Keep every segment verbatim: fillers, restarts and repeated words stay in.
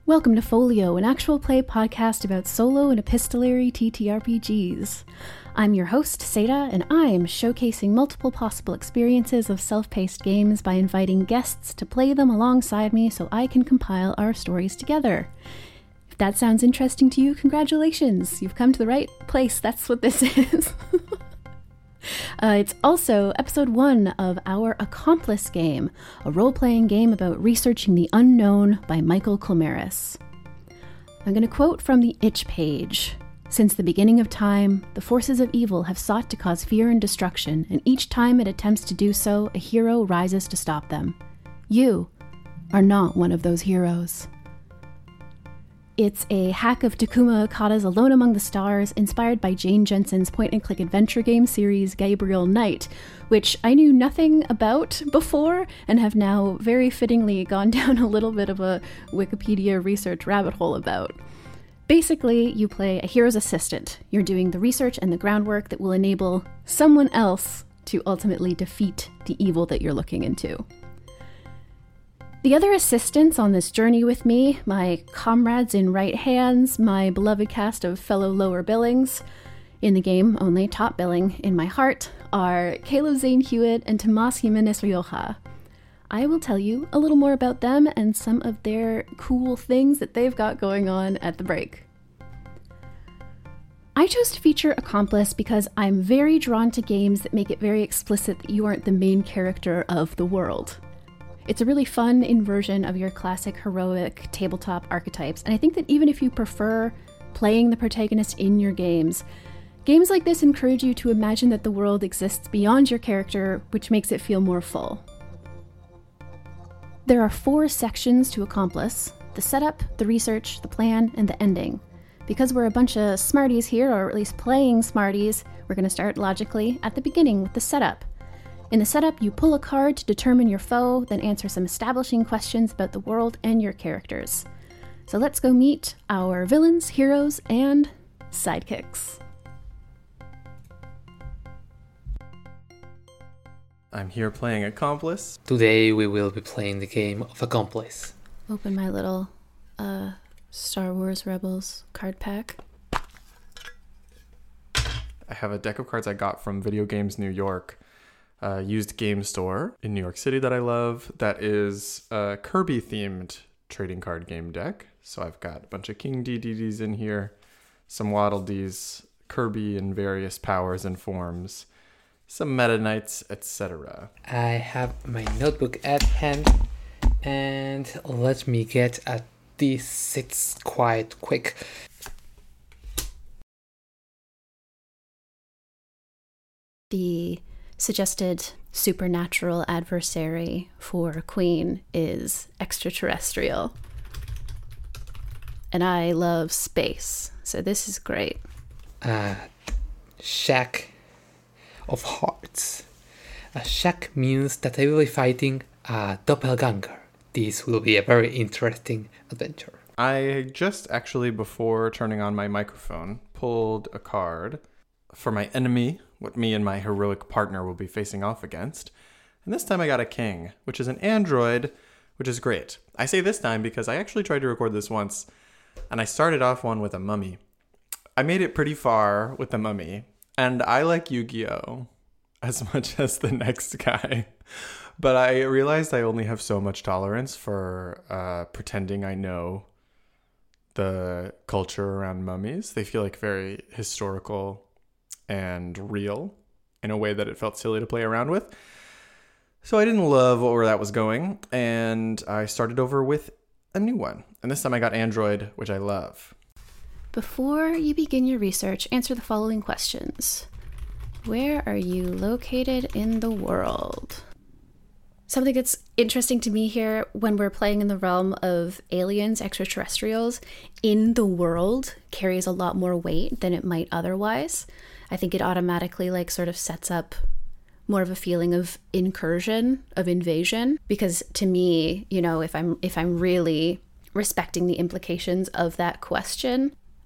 Welcome to Folio, an actual play podcast about solo and epistolary T T R P Gs. I'm your host, Seda, and I'm showcasing multiple possible experiences of self-paced games by inviting guests to play them alongside me so I can compile our stories together. If that sounds interesting to you, congratulations! You've come to the right place. That's what this is. Uh, it's also episode one of our Accomplice game, a role-playing game about researching the unknown by Michael Klomaris. I'm going to quote from the Itch page. Since the beginning of time, the forces of evil have sought to cause fear and destruction, and each time it attempts to do so, a hero rises to stop them. You are not one of those heroes. It's a hack of Takuma Okada's Alone Among the Stars, inspired by Jane Jensen's point-and-click adventure game series Gabriel Knight, which I knew nothing about before and have now very fittingly gone down a little bit of a Wikipedia research rabbit hole about. Basically, you play a hero's assistant. You're doing the research and the groundwork that will enable someone else to ultimately defeat the evil that you're looking into. The other assistants on this journey with me, my comrades in right hands, my beloved cast of fellow lower billings, in the game only top billing in my heart, are Caleb Zane Hewitt and Tomas Jimenez Rioja. I will tell you a little more about them and some of their cool things that they've got going on at the break. I chose to feature Accomplice because I'm very drawn to games that make it very explicit that you aren't the main character of the world. It's a really fun inversion of your classic heroic tabletop archetypes, and I think that even if you prefer playing the protagonist in your games, games like this encourage you to imagine that the world exists beyond your character, which makes it feel more full. There are four sections to Accomplice: the setup, the research, the plan, and the ending. Because we're a bunch of smarties here, or at least playing smarties, we're going to start logically at the beginning with the setup. In the setup, you pull a card to determine your foe, then answer some establishing questions about the world and your characters. So let's go meet our villains, heroes, and sidekicks. I'm here playing Accomplice. Today we will be playing the game of Accomplice. Open my little uh, Star Wars Rebels card pack. I have a deck of cards I got from Video Games New York. Uh, used game store in New York City that I love, that is a Kirby themed trading card game deck. So I've got a bunch of King D D Ds in here, some Waddle Dees, Kirby in various powers and forms, some Meta Knights, et cetera. I have my notebook at hand, and let me get at this. It's quite quick. The suggested supernatural adversary for Queen is extraterrestrial. And I love space, so this is great. Uh, Shack of Hearts. A shack means that I will be fighting a doppelganger. This will be a very interesting adventure. I just actually, before turning on my microphone, pulled a card for my enemy, what me and my heroic partner will be facing off against. And this time I got a king, which is an android, which is great. I say this time because I actually tried to record this once, and I started off one with a mummy. I made it pretty far with the mummy, and I like Yu-Gi-Oh! As much as the next guy. But I realized I only have so much tolerance for uh, pretending I know the culture around mummies. They feel like very historical and real in a way that it felt silly to play around with. So I didn't love where that was going, and I started over with a new one. And this time I got Android, which I love. Before you begin your research, answer the following questions. Where are you located in the world? Something that's interesting to me here when we're playing in the realm of aliens, extraterrestrials, in the world carries a lot more weight than it might otherwise. I think it automatically like sort of sets up more of a feeling of incursion, of invasion, because to me, you know, if I'm if I'm really respecting the implications of that question,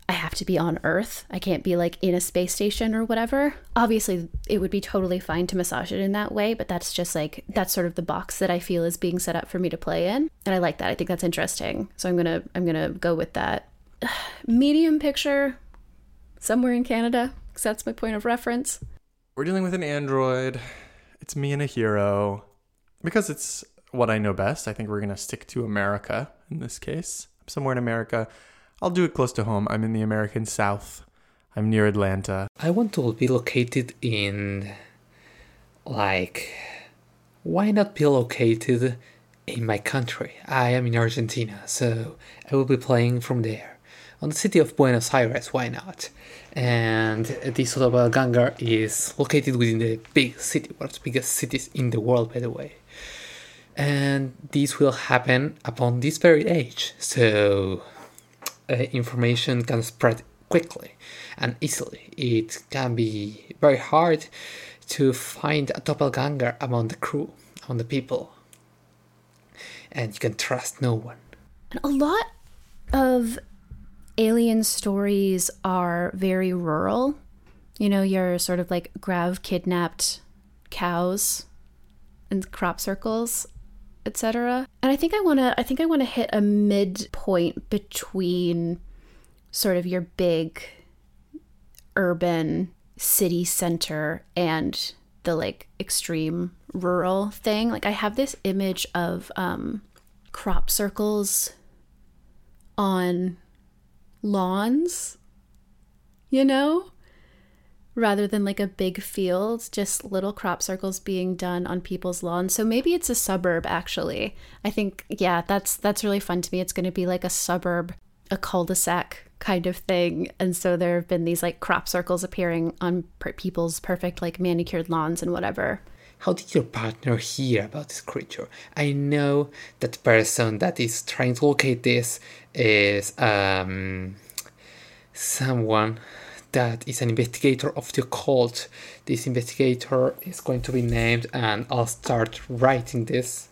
I have to be on Earth. I can't be like in a space station or whatever. Obviously, it would be totally fine to massage it in that way, but that's just like, that's sort of the box that I feel is being set up for me to play in. And I like that. I think that's interesting. So I'm going to, I'm going to go with that. Medium picture, somewhere in Canada, because that's my point of reference. We're dealing with an android. It's me and a hero. Because it's what I know best, I think we're going to stick to America in this case. I'm somewhere in America. I'll do it close to home. I'm in the American South. I'm near Atlanta. I want to be located in, like, why not be located in my country? I am in Argentina, so I will be playing from there. On the city of Buenos Aires, why not? And this doppelganger is located within the big city, one of the biggest cities in the world, by the way. And this will happen upon this very age, so uh, information can spread quickly and easily. It can be very hard to find a doppelganger among the crew, among the people. And you can trust no one. A lot of alien stories are very rural. You know, you're sort of like Grav kidnapped cows and crop circles, et cetera. And I think I want to I think I want to hit a midpoint between sort of your big urban city center and the like extreme rural thing. Like I have this image of um crop circles on lawns, you know, rather than like a big field, just little crop circles being done on people's lawns. So maybe it's a suburb, actually. I think, yeah, that's that's really fun to me. It's going to be like a suburb, a cul-de-sac kind of thing. And so there have been these like crop circles appearing on per- people's perfect like manicured lawns and whatever. How did your partner hear about this creature? I know that the person that is trying to locate this is um, someone that is an investigator of the occult. This investigator is going to be named, and I'll start writing this.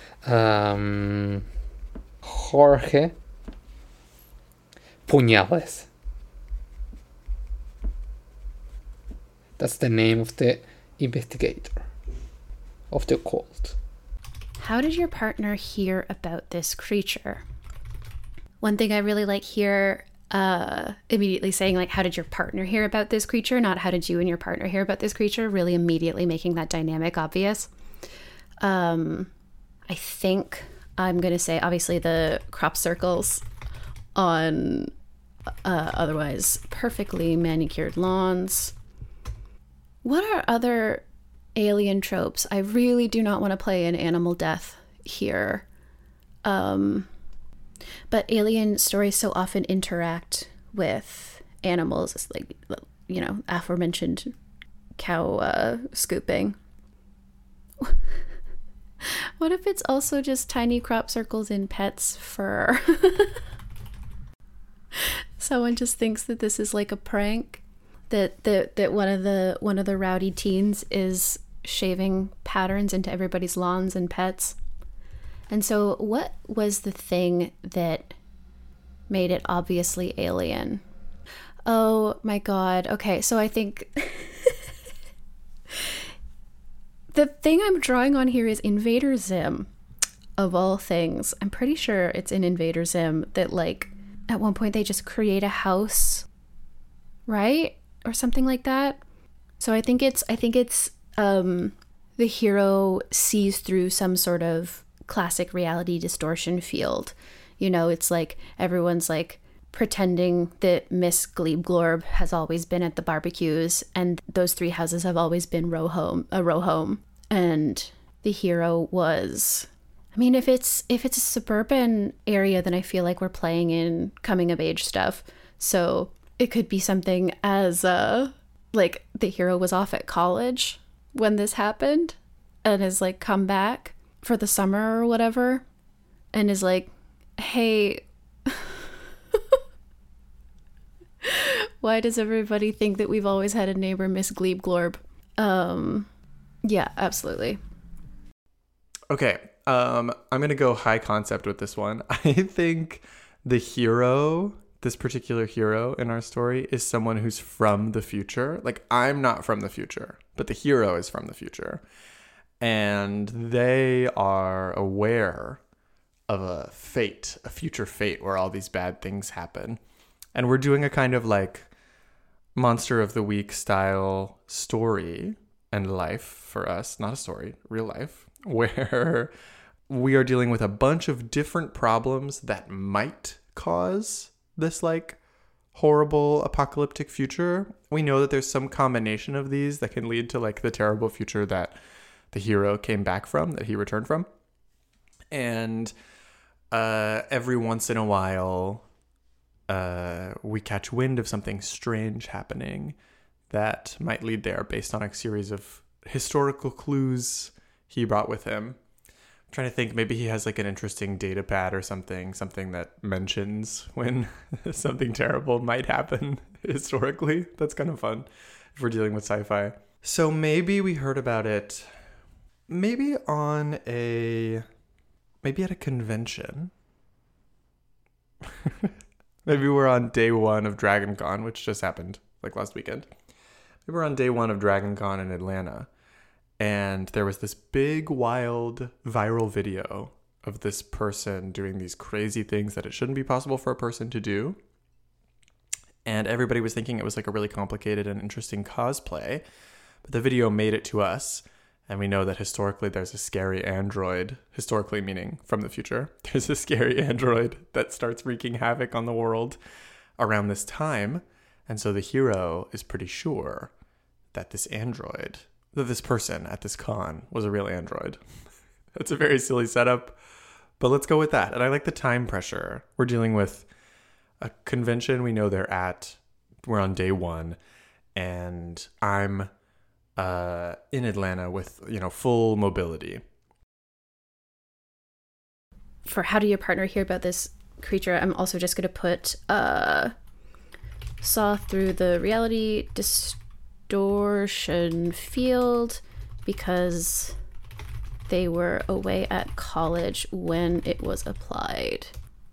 Um, Jorge Puñales. That's the name of the investigator of the occult. How did your partner hear about this creature? One thing I really like here, uh, immediately saying like, how did your partner hear about this creature? Not how did you and your partner hear about this creature? Really immediately making that dynamic obvious. Um, I think I'm going to say obviously the crop circles on uh, otherwise perfectly manicured lawns. What are other alien tropes? I really do not want to play an animal death here. Um, but alien stories so often interact with animals. It's like, you know, aforementioned cow uh, scooping. What if it's also just tiny crop circles in pets' fur? Someone just thinks that this is like a prank. That, that that one of the one of the rowdy teens is shaving patterns into everybody's lawns and pets. And so what was the thing that made it obviously alien? Oh my god. Okay, so I think the thing I'm drawing on here is Invader Zim, of all things. I'm pretty sure it's in Invader Zim that like at one point they just create a house, right? Or something like that. So I think it's I think it's um, the hero sees through some sort of classic reality distortion field. You know, it's like everyone's like pretending that Miss Gleebglorb has always been at the barbecues, and those three houses have always been row home, a row home, and the hero was. I mean, if it's if it's a suburban area, then I feel like we're playing in coming of age stuff. So it could be something as, uh, like, the hero was off at college when this happened and has, like, come back for the summer or whatever and is like, hey, why does everybody think that we've always had a neighbor, Miss Gleebglorb? Um, yeah, absolutely. Okay, um, I'm going to go high concept with this one. I think the hero this particular hero in our story is someone who's from the future. Like, I'm not from the future, but the hero is from the future. And they are aware of a fate, a future fate where all these bad things happen. And we're doing a kind of like Monster of the Week style story and life for us, not a story, real life, where we are dealing with a bunch of different problems that might cause this like horrible apocalyptic future. We know that there's some combination of these that can lead to like the terrible future that the hero came back from, that he returned from. And uh, every once in a while, uh, we catch wind of something strange happening that might lead there based on a series of historical clues he brought with him. Trying to think, maybe he has like an interesting data pad or something, something that mentions when something terrible might happen historically. That's kind of fun if we're dealing with sci-fi. So maybe we heard about it, maybe on a, maybe at a convention. Maybe we're on day one of DragonCon, which just happened like last weekend. Maybe we're on day one of DragonCon in Atlanta. And there was this big, wild, viral video of this person doing these crazy things that it shouldn't be possible for a person to do. And everybody was thinking it was like a really complicated and interesting cosplay. But the video made it to us. And we know that historically there's a scary android, historically meaning from the future. There's a scary android that starts wreaking havoc on the world around this time. And so the hero is pretty sure that this android... that this person at this con was a real android. That's a very silly setup, but let's go with that. And I like the time pressure. We're dealing with a convention we know they're at. We're on day one, and I'm uh, in Atlanta with, you know, full mobility. For how do your partner hear about this creature, I'm also just going to put uh, saw through the reality distortion field because they were away at college when it was applied,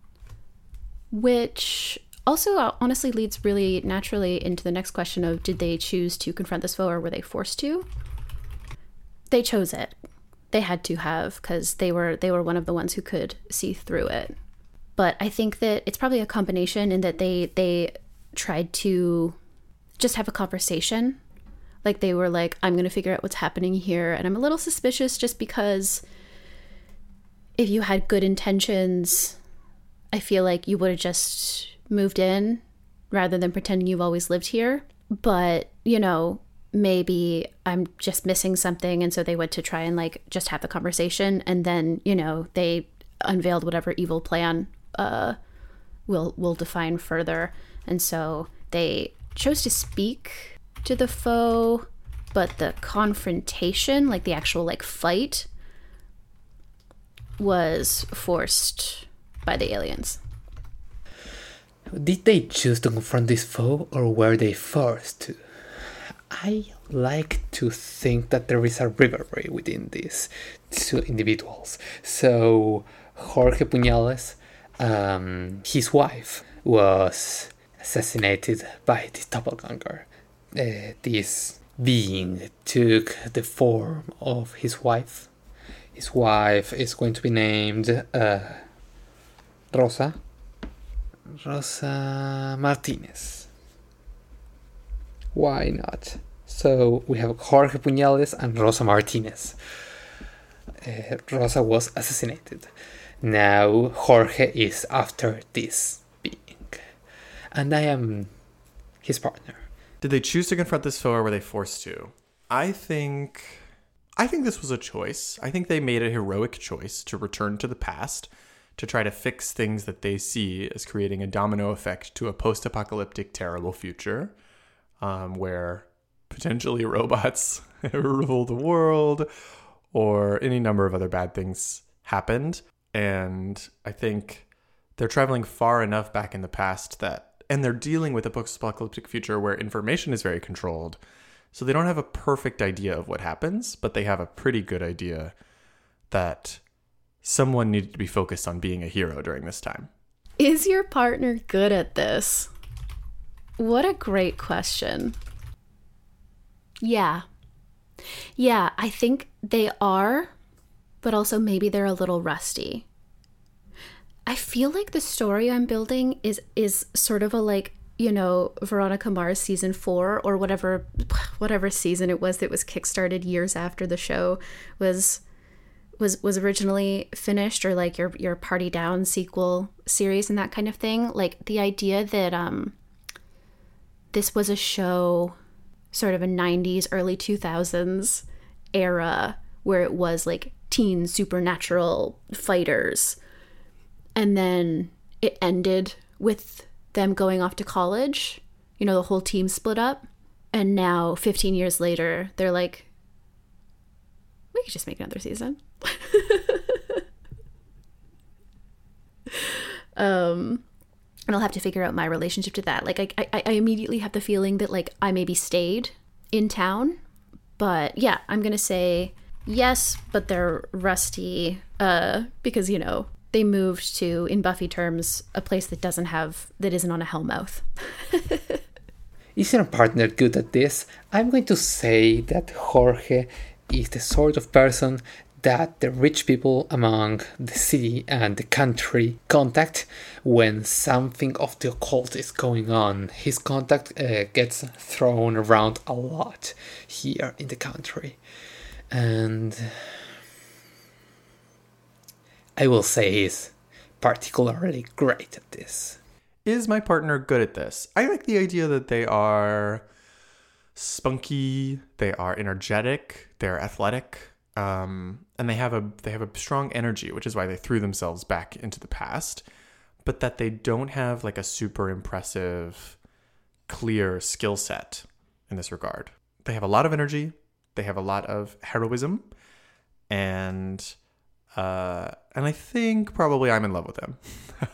which also honestly leads really naturally into the next question of, did they choose to confront this foe or were they forced to? They chose it. They had to have, because they were they were one of the ones who could see through it. But I think that it's probably a combination in that they they tried to just have a conversation. Like they were like, I'm going to figure out what's happening here. And I'm a little suspicious just because if you had good intentions, I feel like you would have just moved in rather than pretending you've always lived here. But, you know, maybe I'm just missing something. And so they went to try and like just have the conversation. And then, you know, they unveiled whatever evil plan uh, will will define further. And so they chose to speak to the foe, but the confrontation, like the actual like fight, was forced by the aliens. Did they choose to confront this foe or were they forced to? I like to think that there is a rivalry within these two individuals. So Jorge Puñales, um, his wife, was assassinated by the doppelganger. Uh, this being took the form of his wife. His wife is going to be named uh, Rosa. Rosa Martinez. Why not? So we have Jorge Puñales and Rosa Martinez. Uh, Rosa was assassinated. Now Jorge is after this being. And I am his partner. Did they choose to confront this foe or were they forced to? I think I think this was a choice. I think they made a heroic choice to return to the past to try to fix things that they see as creating a domino effect to a post-apocalyptic terrible future um, where potentially robots rule the world or any number of other bad things happened. And I think they're traveling far enough back in the past that and they're dealing with a post-apocalyptic future where information is very controlled. So they don't have a perfect idea of what happens, but they have a pretty good idea that someone needed to be focused on being a hero during this time. Is your partner good at this? What a great question. Yeah. Yeah, I think they are, but also maybe they're a little rusty. I feel like the story I'm building is is sort of a like, you know, Veronica Mars season four or whatever whatever season it was that was kickstarted years after the show was was was originally finished, or like your your Party Down sequel series and that kind of thing. Like the idea that um this was a show sort of a nineties, early two thousands era where it was like teen supernatural fighters, and then it ended with them going off to college. You know, the whole team split up, and now fifteen years later they're like, we could just make another season. um and I'll have to figure out my relationship to that. Like I, I I immediately have the feeling that like I maybe stayed in town, but yeah, I'm gonna say yes, but they're rusty uh because, you know, they moved to, in Buffy terms, a place that doesn't have, that isn't on a hellmouth. Is your partner good at this? I'm going to say that Jorge is the sort of person that the rich people among the city and the country contact when something of the occult is going on. His contact uh, gets thrown around a lot here in the country. And I will say he's particularly great at this. Is my partner good at this? I like the idea that they are spunky, they are energetic, they're athletic, um, and they have a they have a strong energy, which is why they threw themselves back into the past, but that they don't have like a super impressive, clear skill set in this regard. They have a lot of energy, they have a lot of heroism, and uh, and I think probably I'm in love with them.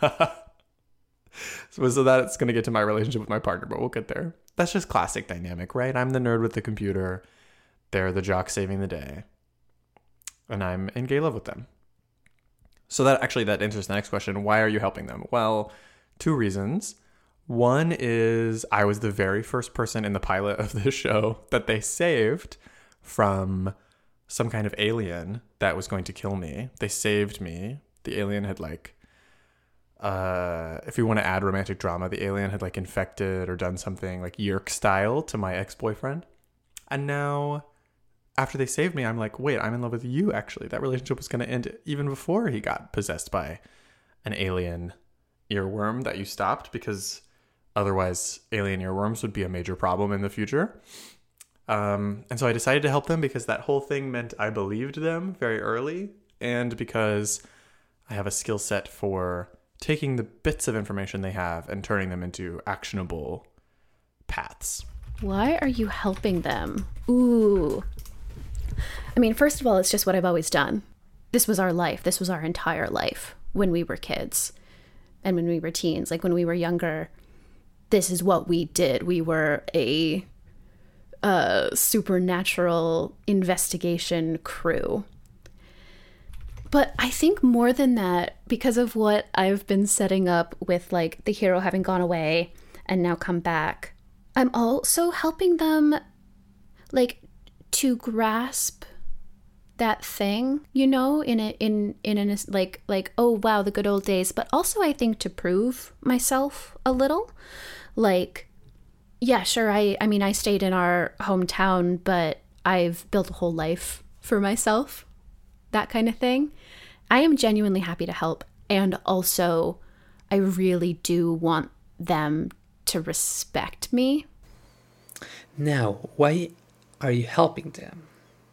So, so that's going to get to my relationship with my partner, but we'll get there. That's just classic dynamic, right? I'm the nerd with the computer. They're the jock saving the day. And I'm in gay love with them. So that actually, that answers the next question. Why are you helping them? Well, two reasons. One is I was the very first person in the pilot of this show that they saved from some kind of alien that was going to kill me. They saved me. The alien had like... Uh, if you want to add romantic drama, the alien had like infected or done something like Yerk style to my ex-boyfriend. And now after they saved me, I'm like, wait, I'm in love with you actually. That relationship was going to end even before he got possessed by an alien earworm that you stopped, because otherwise alien earworms would be a major problem in the future. Um, and so I decided to help them because that whole thing meant I believed them very early, and because I have a skill set for taking the bits of information they have and turning them into actionable paths. Why are you helping them? Ooh. I mean, first of all, it's just what I've always done. This was our life. This was our entire life when we were kids and when we were teens. Like when we were younger, this is what we did. We were a, a supernatural investigation crew. But I think more than that, because of what I've been setting up with like the hero having gone away and now come back, I'm also helping them like to grasp that thing, you know, in a in in a like like oh wow, the good old days, but also I think to prove myself a little. Like, yeah, sure, I I mean I stayed in our hometown, but I've built a whole life for myself. That kind of thing. I am genuinely happy to help, and also I really do want them to respect me. Now, why are you helping them?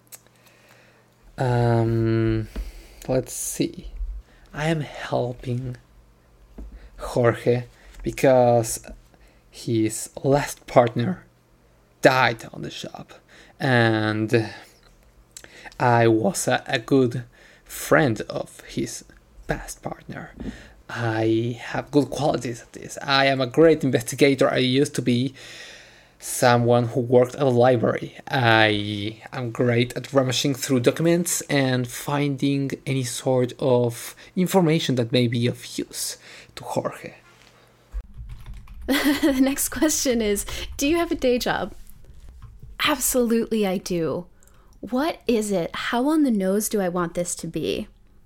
Um, let's see. I am helping Jorge because his last partner died on the job, and I was a, a good friend of his past partner. I have good qualities at this. I am a great investigator. I used to be, someone who worked at a library. I am great at rummaging through documents and finding any sort of information that may be of use to Jorge. The next question is, do you have a day job? Absolutely, I do. What is it? How on the nose do I want this to be?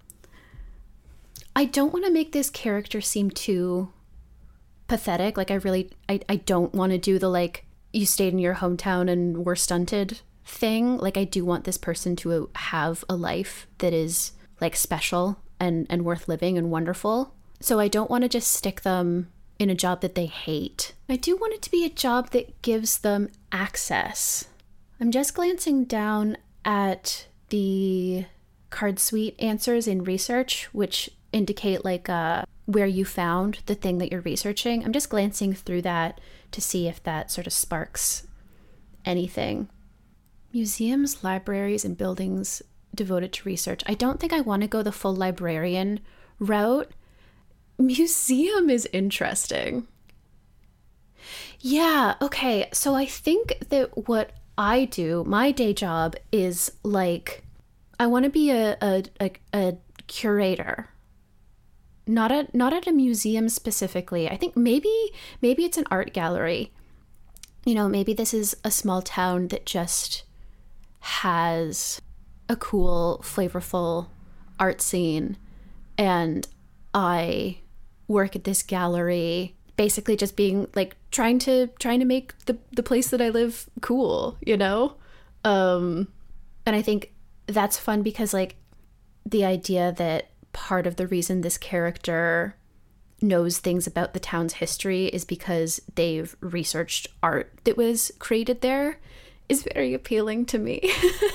I don't want to make this character seem too pathetic. Like, I really, I, I don't want to do the, like, you stayed in your hometown and were stunted thing. Like, I do want this person to have a life that is, like, special and, and worth living and wonderful. So I don't want to just stick them in a job that they hate. I do want it to be a job that gives them access. I'm just glancing down at the card suite answers in research, which indicate like uh, where you found the thing that you're researching. I'm just glancing through that to see if that sort of sparks anything. Museums, libraries, and buildings devoted to research. I don't think I want to go the full librarian route. Museum is interesting. Yeah, okay. So I think that what I do, my day job is like, I want to be a, a, a, a curator. Not at not at a museum specifically. I think maybe maybe it's an art gallery. You know, maybe this is a small town that just has a cool, flavorful art scene, and I work at this gallery, basically just being like trying to trying to make the the place that I live cool, you know? Um and I think that's fun because like the idea that part of the reason this character knows things about the town's history is because they've researched art that was created there is very appealing to me.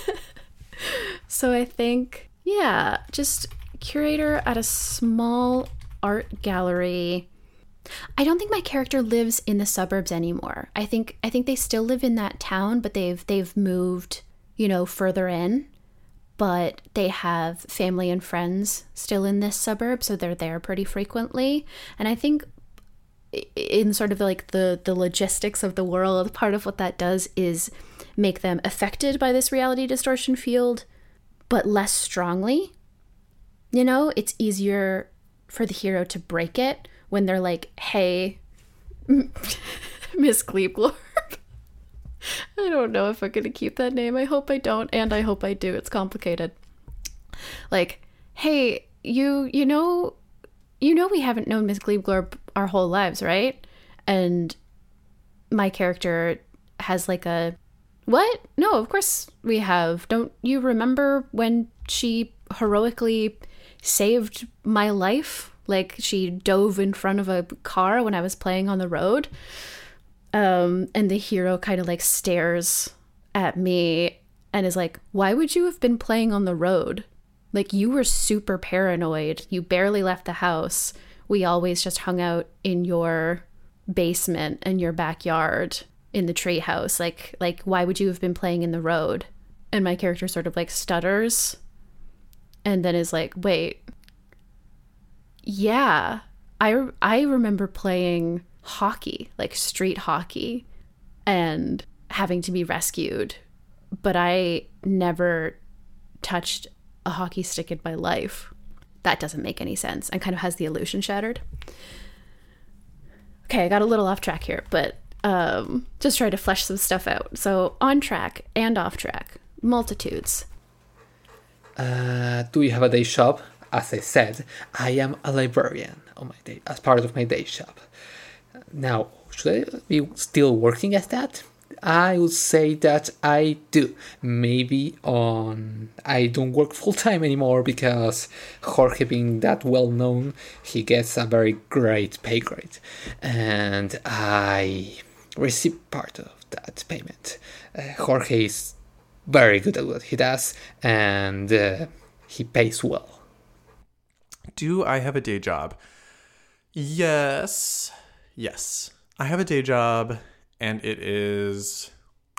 So I think, yeah, just curator at a small art gallery. I don't think my character lives in the suburbs anymore. I think I think they still live in that town, but they've they've moved, you know, further in. But they have family and friends still in this suburb, so they're there pretty frequently. And I think in sort of like the, the logistics of the world, part of what that does is make them affected by this reality distortion field, but less strongly. You know, it's easier for the hero to break it when they're like, hey, Miss Gleebglorp. I don't know if I'm going to keep that name. I hope I don't, and I hope I do. It's complicated. Like, hey, you you know, you know we haven't known Miss Gleebglorp our whole lives, right? And my character has like a, what? No, of course we have. Don't you remember when she heroically saved my life? Like, she dove in front of a car when I was playing on the road? Um, and the hero kind of like stares at me and is like, why would you have been playing on the road? Like, you were super paranoid. You barely left the house. We always just hung out in your basement and your backyard in the treehouse. Like, like, why would you have been playing in the road? And my character sort of like stutters and then is like, wait, yeah, I, I remember playing hockey, like street hockey, and having to be rescued, but I never touched a hockey stick in my life. That doesn't make any sense and kind of has the illusion shattered. Okay, I got a little off track here, but um, just try to flesh some stuff out. So on track and off track, multitudes. Uh, do you have a day job? As I said, I am a librarian on my day, as part of my day job. Now, should I be still working as that? I would say that I do. Maybe on... I don't work full-time anymore because Jorge being that well-known, he gets a very great pay grade. And I receive part of that payment. Uh, Jorge is very good at what he does, and uh, he pays well. Do I have a day job? Yes... Yes, I have a day job, and it is...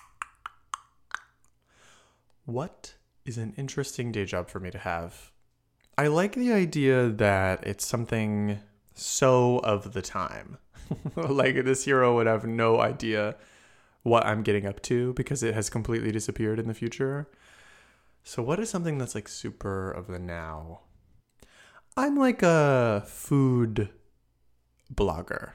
What is an interesting day job for me to have? I like the idea that it's something so of the time. Like, this hero would have no idea what I'm getting up to because it has completely disappeared in the future. So what is something that's like super of the now? I'm like a food blogger.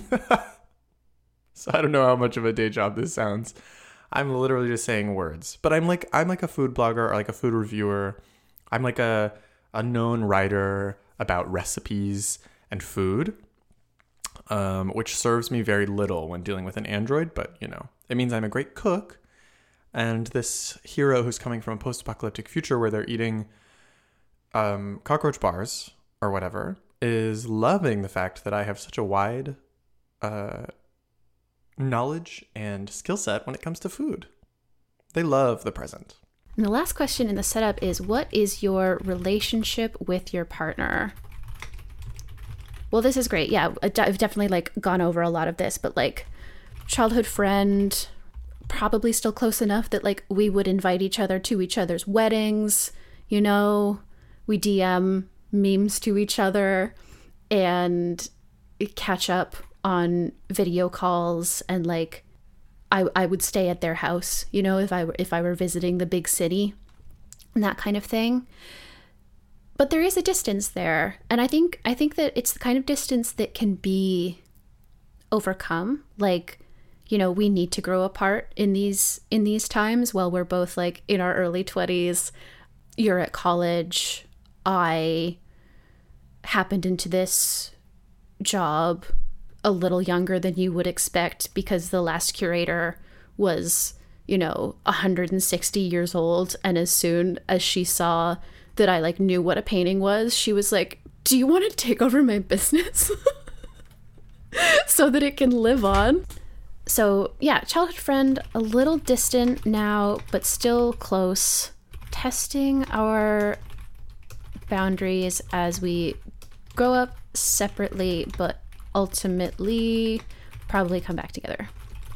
So I don't know how much of a day job this sounds. I'm literally just saying words, but I'm like I'm like a food blogger or like a food reviewer. I'm like a a known writer about recipes and food, um, which serves me very little when dealing with an android, but you know, it means I'm a great cook. And this hero who's coming from a post-apocalyptic future where they're eating um, cockroach bars or whatever is loving the fact that I have such a wide uh, knowledge and skill set when it comes to food. They love the present. And the last question in the setup is, what is your relationship with your partner? Well, this is great. Yeah, I've definitely like gone over a lot of this, but like childhood friend, probably still close enough that like we would invite each other to each other's weddings, you know, we D M memes to each other and catch up on video calls, and like I I would stay at their house, you know, if I were if I were visiting the big city and that kind of thing. But there is a distance there, and I think I think that it's the kind of distance that can be overcome. Like, you know, we need to grow apart in these in these times while we're both like in our early twenties. You're at college. I happened into this job a little younger than you would expect because the last curator was, you know, one hundred sixty years old. And as soon as she saw that I like knew what a painting was, she was like, do you want to take over my business so that it can live on? So yeah, childhood friend, a little distant now, but still close. Testing our boundaries as we grow up separately, but ultimately probably come back together.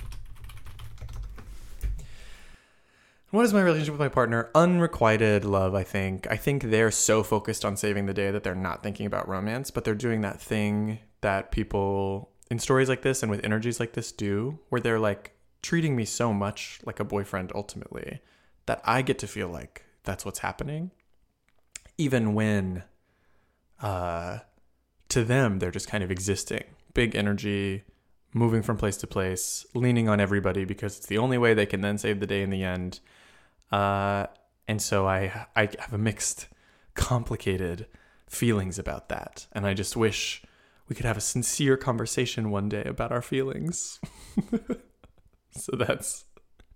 What is my relationship with my partner? Unrequited love, I think. I think they're so focused on saving the day that they're not thinking about romance, but they're doing that thing that people in stories like this and with energies like this do, where they're like treating me so much like a boyfriend ultimately that I get to feel like that's what's happening. Even when uh, to them, they're just kind of existing. Big energy, moving from place to place, leaning on everybody because it's the only way they can then save the day in the end. Uh, and so I I have a mixed, complicated feelings about that. And I just wish we could have a sincere conversation one day about our feelings. So that's,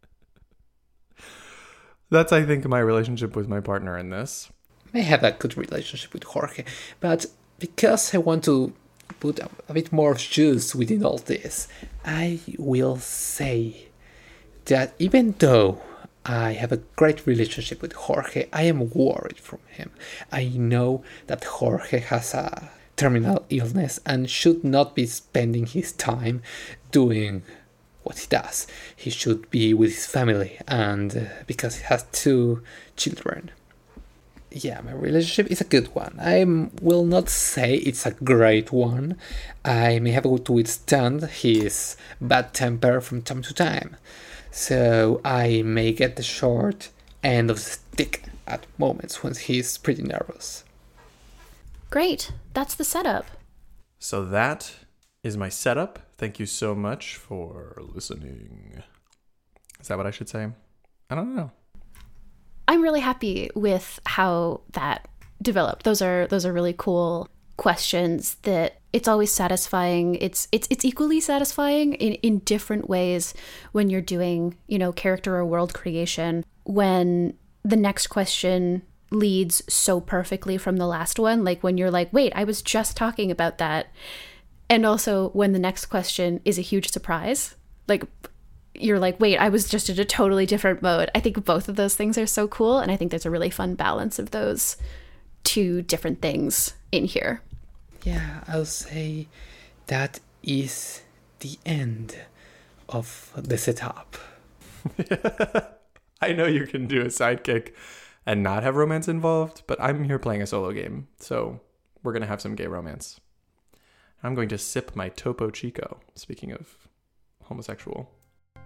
that's, I think, my relationship with my partner in this. I have a good relationship with Jorge, but because I want to put a, a bit more juice within all this, I will say that even though I have a great relationship with Jorge, I am worried from him. I know that Jorge has a terminal illness and should not be spending his time doing what he does. He should be with his family, and uh, because he has two children. Yeah, my relationship is a good one. I will not say it's a great one. I may have to withstand his bad temper from time to time. So I may get the short end of the stick at moments when he's pretty nervous. Great. That's the setup. So that is my setup. Thank you so much for listening. Is that what I should say? I don't know. I'm really happy with how that developed. Those are those are really cool questions that it's always satisfying. It's it's it's equally satisfying in, in different ways when you're doing, you know, character or world creation, when the next question leads so perfectly from the last one, like when you're like, wait, I was just talking about that. And also when the next question is a huge surprise, like you're like, wait, I was just in a totally different mode. I think both of those things are so cool. And I think there's a really fun balance of those two different things in here. Yeah, I'll say that is the end of the setup. I know you can do a sidekick and not have romance involved, but I'm here playing a solo game, so we're going to have some gay romance. I'm going to sip my Topo Chico, speaking of homosexual.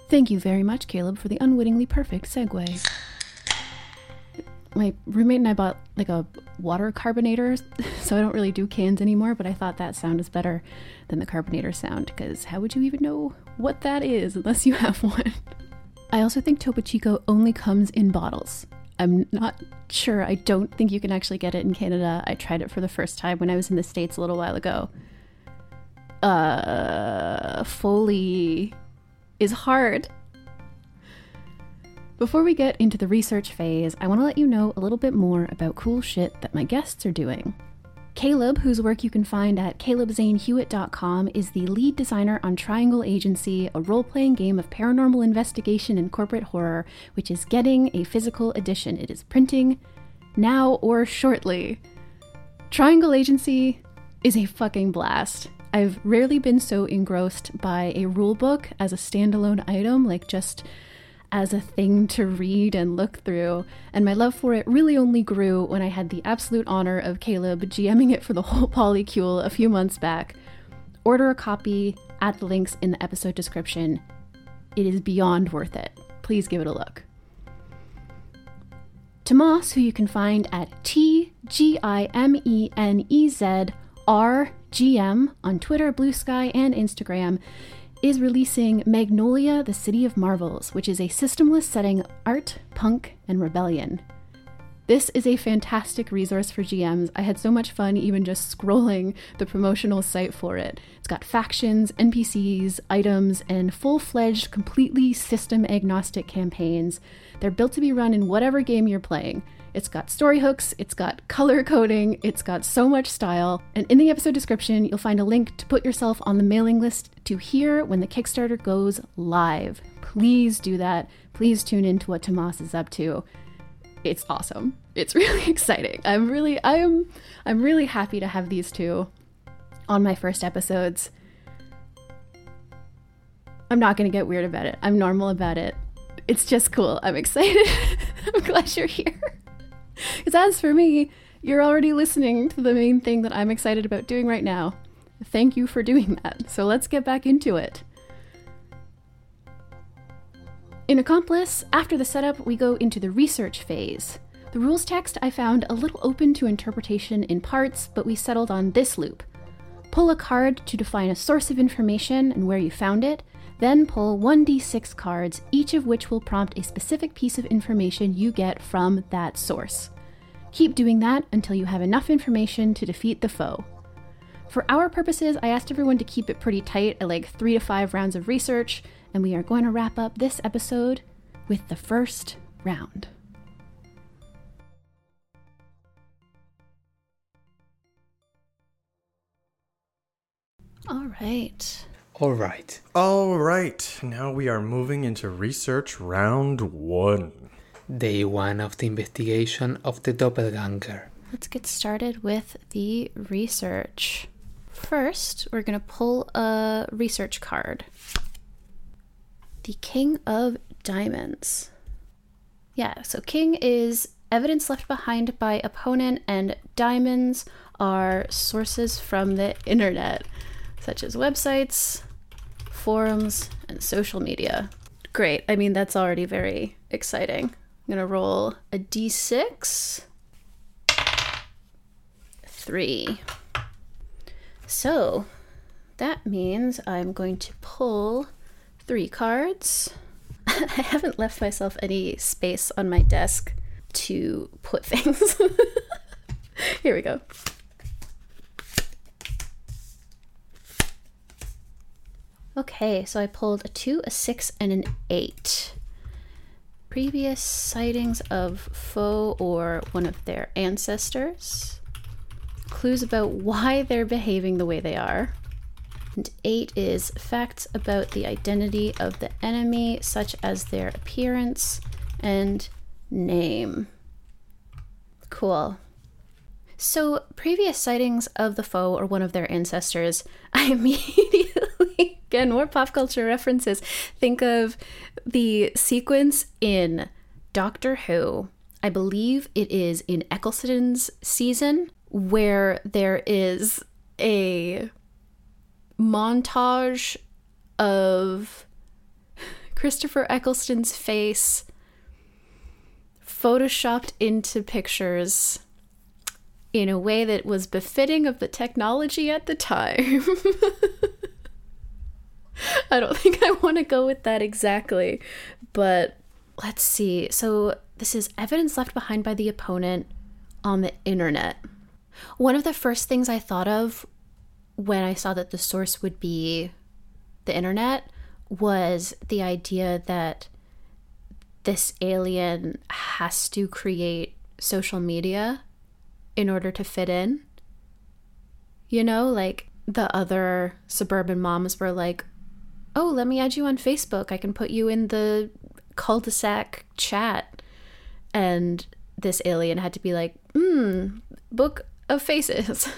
Thank you very much, Caleb, for the unwittingly perfect segue. My roommate and I bought like a water carbonator, so I don't really do cans anymore, but I thought that sound is better than the carbonator sound, because how would you even know what that is unless you have one? I also think Topo Chico only comes in bottles. I'm not sure. I don't think you can actually get it in Canada. I tried it for the first time when I was in the States a little while ago. Uh, Foley is hard. Before we get into the research phase, I want to let you know a little bit more about cool shit that my guests are doing. Caleb, whose work you can find at caleb zane hewitt dot com, is the lead designer on Triangle Agency, a role-playing game of paranormal investigation and corporate horror, which is getting a physical edition. It is printing now or shortly. Triangle Agency is a fucking blast. I've rarely been so engrossed by a rulebook as a standalone item, like just as a thing to read and look through, and my love for it really only grew when I had the absolute honor of Caleb GMing it for the whole Polycule a few months back. Order a copy at the links in the episode description. It is beyond worth it. Please give it a look. Tomas, who you can find at T G I M E N E Z R G M on Twitter, Blue Sky, and Instagram, is releasing Magnolia, the City of Marvels, which is a systemless setting art, punk, and rebellion. This is a fantastic resource for G Ms. I had so much fun even just scrolling the promotional site for it. It's got factions, N P Cs, items, and full-fledged, completely system-agnostic campaigns. They're built to be run in whatever game you're playing. It's got story hooks, it's got color coding, it's got so much style, and in the episode description, you'll find a link to put yourself on the mailing list to hear when the Kickstarter goes live. Please do that. Please tune into what Tomas is up to. It's awesome. It's really exciting. I'm really, I'm, I'm really happy to have these two on my first episodes. I'm not gonna get weird about it. I'm normal about it. It's just cool. I'm excited. I'm glad you're here. Because as for me, you're already listening to the main thing that I'm excited about doing right now. Thank you for doing that. So let's get back into it. In Accomplice, after the setup, we go into the research phase. The rules text I found a little open to interpretation in parts, but we settled on this loop. Pull a card to define a source of information and where you found it, then pull one d six cards, each of which will prompt a specific piece of information you get from that source. Keep doing that until you have enough information to defeat the foe. For our purposes, I asked everyone to keep it pretty tight at like three to five rounds of research, and we are going to wrap up this episode with the first round. All right. All right. All right. Now we are moving into research round one. Day one of the investigation of the doppelganger. Let's get started with the research. First, we're going to pull a research card. The King of Diamonds. Yeah, so King is evidence left behind by opponent, and diamonds are sources from the internet, such as websites, forums, and social media. Great. I mean, that's already very exciting. I'm going to roll a d six. Three. So that means I'm going to pull three cards. I haven't left myself any space on my desk to put things. Here we go. Okay, so I pulled a two, a six, and an eight. Previous sightings of foe or one of their ancestors. Clues about why they're behaving the way they are. And eight is facts about the identity of the enemy, such as their appearance and name. Cool. So, previous sightings of the foe or one of their ancestors, I immediately, again, more pop culture references, think of the sequence in Doctor Who. I believe it is in Eccleston's season, where there is a montage of Christopher Eccleston's face photoshopped into pictures in a way that was befitting of the technology at the time. I don't think I want to go with that exactly, but let's see. So this is evidence left behind by the opponent on the internet. One of the first things I thought of when I saw that the source would be the internet was the idea that this alien has to create social media in order to fit in. You know, like the other suburban moms were like, oh, let me add you on Facebook. I can put you in the cul-de-sac chat. And this alien had to be like, hmm, book of faces.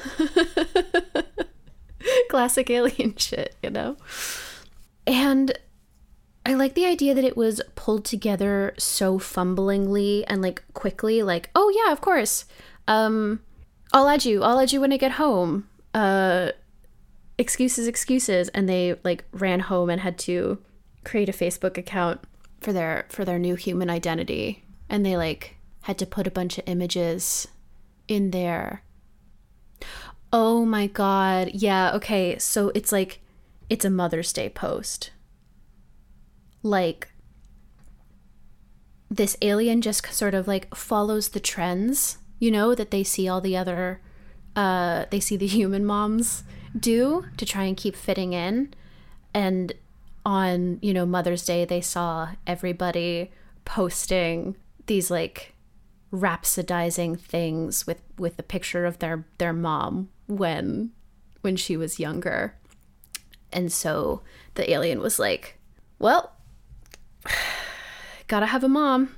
Classic alien shit, you know? And I like the idea that it was pulled together so fumblingly and like quickly, like, oh yeah, of course. Um, I'll add you. I'll add you when I get home. Uh, excuses, excuses. And they like ran home and had to create a Facebook account for their for their new human identity. And they like had to put a bunch of images in there. Oh my God. Yeah, okay. So it's like, it's a Mother's Day post. Like, this alien just sort of like follows the trends, you know, that they see all the other, uh, they see the human moms do to try and keep fitting in. And on, you know, Mother's Day, they saw everybody posting these like rhapsodizing things with, with a picture of their, their mom when, when she was younger. And so the alien was like, well, gotta have a mom.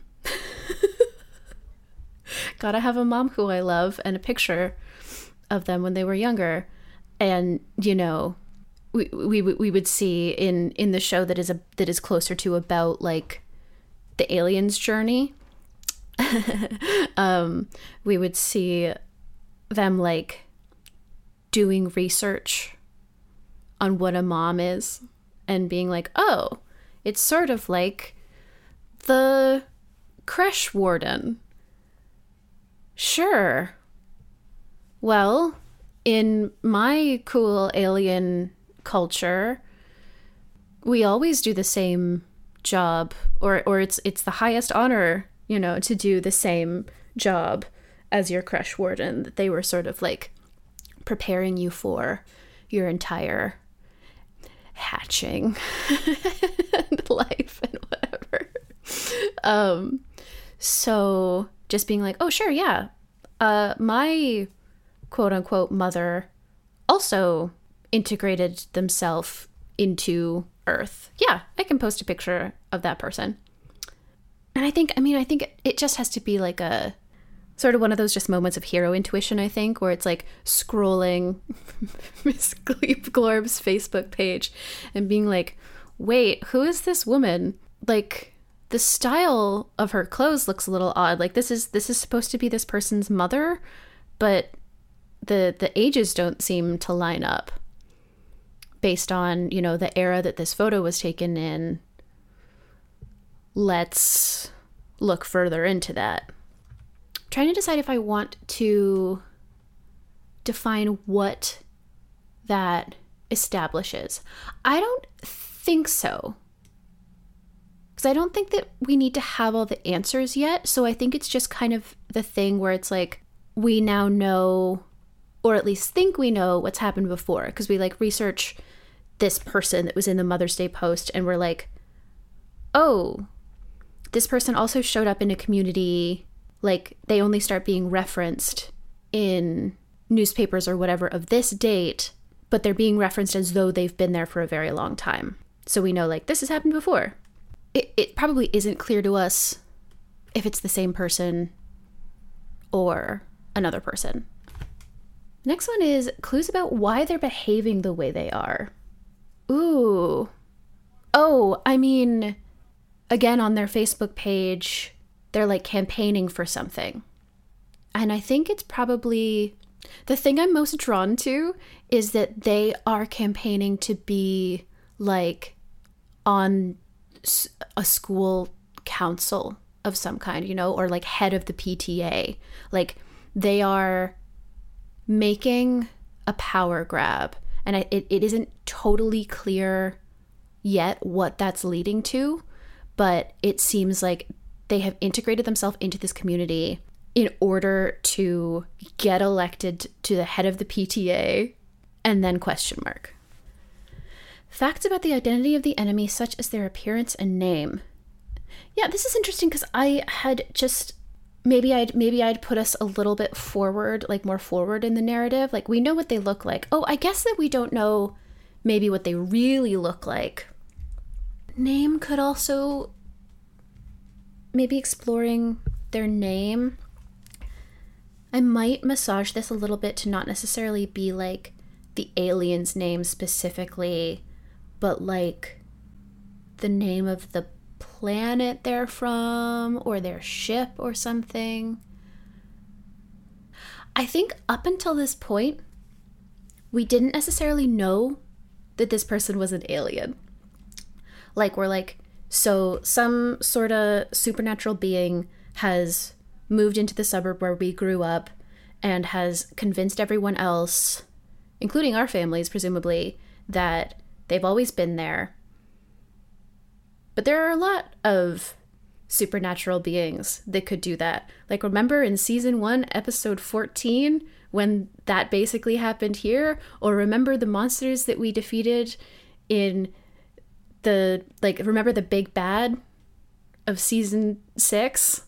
Gotta have a mom who I love and a picture of them when they were younger. And, you know, we we we would see in, in the show that is a that is closer to about like the alien's journey. um, we would see them like doing research on what a mom is and being like, oh, it's sort of like the creche warden. Sure. Well, in my cool alien culture, we always do the same job, or or it's it's the highest honor, you know, to do the same job as your creche warden that they were sort of like preparing you for your entire hatching and life and whatever. Um, so just being like, oh, sure, yeah. Uh, my quote unquote mother also integrated themselves into Earth. Yeah, I can post a picture of that person. And I think, I mean, I think it just has to be like a sort of one of those just moments of hero intuition, I think, where it's like scrolling Miss Gleep Glorb's Facebook page and being like, wait, who is this woman? Like, the style of her clothes looks a little odd. Like, this is this is supposed to be this person's mother, but the the ages don't seem to line up based on, you know, the era that this photo was taken in. Let's look further into that. Trying to decide if I want to define what that establishes. I don't think so. Because I don't think that we need to have all the answers yet. So I think it's just kind of the thing where it's like, we now know, or at least think we know what's happened before. Because we like research this person that was in the Mother's Day post and we're like, oh, this person also showed up in a community. Like, they only start being referenced in newspapers or whatever of this date, but they're being referenced as though they've been there for a very long time. So we know, like, this has happened before. It, it probably isn't clear to us if it's the same person or another person. Next one is clues about why they're behaving the way they are. Ooh. Oh, I mean, again, on their Facebook page, they're like campaigning for something. And I think it's probably the thing I'm most drawn to is that they are campaigning to be like on a school council of some kind, you know, or like head of the P T A. Like they are making a power grab, and I, it, it isn't totally clear yet what that's leading to, but it seems like they have integrated themselves into this community in order to get elected to the head of the P T A, and then question mark. Facts about the identity of the enemy, such as their appearance and name. Yeah, this is interesting because I had just maybe I'd maybe I'd put us a little bit forward, like more forward in the narrative. Like we know what they look like. Oh, I guess that we don't know maybe what they really look like. Name could also maybe exploring their name. I might massage this a little bit to not necessarily be like the alien's name specifically, but like the name of the planet they're from or their ship or something. I think up until this point, we didn't necessarily know that this person was an alien. Like we're like, so some sort of supernatural being has moved into the suburb where we grew up and has convinced everyone else, including our families presumably, that they've always been there. But there are a lot of supernatural beings that could do that. Like remember in season one, episode fourteen, when that basically happened here? Or remember the monsters that we defeated in the, like, remember the big bad of season six?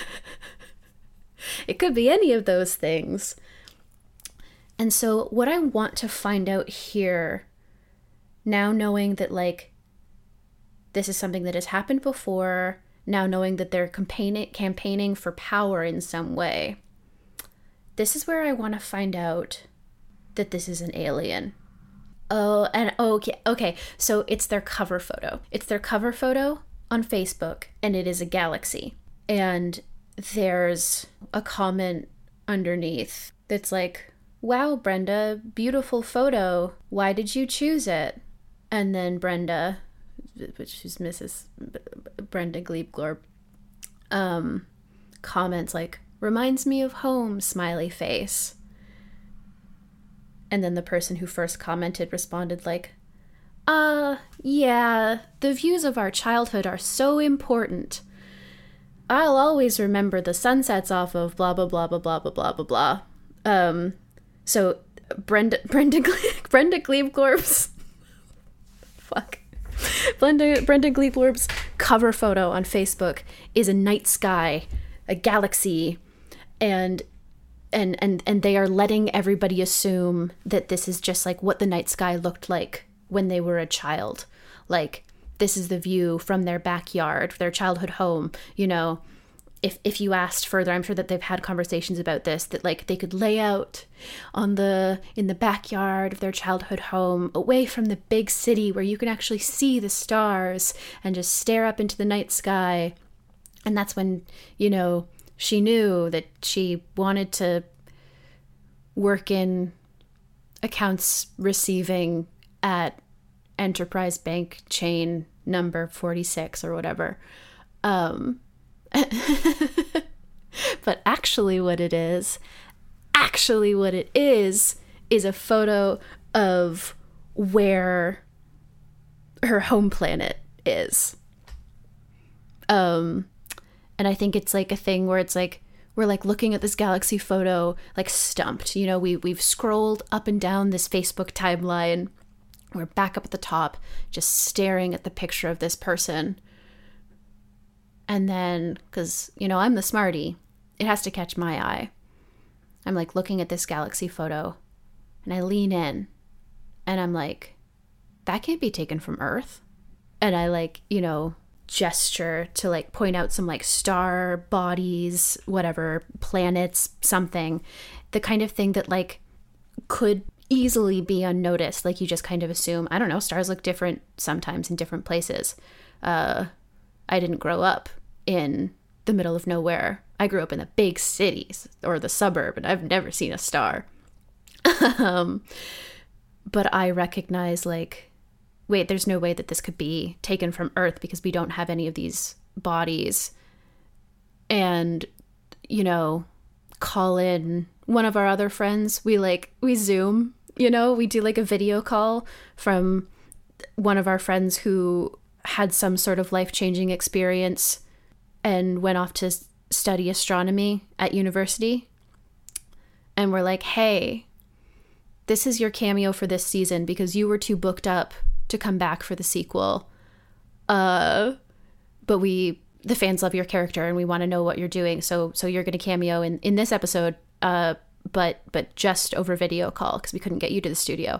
It could be any of those things. And so what I want to find out here, now knowing that, like, this is something that has happened before, now knowing that they're campaigning, campaigning for power in some way, this is where I want to find out that this is an alien. Oh, and okay, okay, so it's their cover photo. It's their cover photo on Facebook, and it is a galaxy. And there's a comment underneath that's like, wow, Brenda, beautiful photo. Why did you choose it? And then Brenda, which is Missus Brenda Gleepglorp, um, comments like, reminds me of home, smiley face. And then the person who first commented responded like, uh, yeah, the views of our childhood are so important. I'll always remember the sunsets off of blah, blah, blah, blah, blah, blah, blah, blah, blah. Um, so Brenda, Brenda, Brenda Gleepglorp's, fuck. Brenda, Brenda Gleepglorp's cover photo on Facebook is a night sky, a galaxy, and and and and they are letting everybody assume that this is just like what the night sky looked like when they were a child. Like, this is the view from their backyard, their childhood home, you know. If if you asked further, I'm sure that they've had conversations about this, that like they could lay out on the in the backyard of their childhood home, away from the big city where you can actually see the stars and just stare up into the night sky. And that's when, you know, she knew that she wanted to work in accounts receiving at Enterprise Bank chain number forty-six or whatever. Um, but actually what it is, actually what it is, is a photo of where her home planet is. Um, and I think it's like a thing where it's like, we're like looking at this galaxy photo, like stumped, you know, we, we've scrolled up and down this Facebook timeline. We're back up at the top, just staring at the picture of this person. And then, because, you know, I'm the smarty, it has to catch my eye. I'm like looking at this galaxy photo, and I lean in, and I'm like, that can't be taken from Earth. And I like, you know, gesture to like point out some like star bodies, whatever, planets, something, the kind of thing that like could easily be unnoticed. Like you just kind of assume, I don't know, stars look different sometimes in different places. Uh, I didn't grow up in the middle of nowhere. I grew up in the big cities or the suburb, and I've never seen a star. um, but I recognize like wait, there's no way that this could be taken from Earth because we don't have any of these bodies. And, you know, call in one of our other friends. We like, we Zoom, you know, we do like a video call from one of our friends who had some sort of life-changing experience and went off to study astronomy at university. And we're like, hey, this is your cameo for this season because you were too booked up to come back for the sequel. Uh, but we, the fans love your character and we want to know what you're doing. So, so you're going to cameo in, in this episode, uh, but, but just over video call because we couldn't get you to the studio.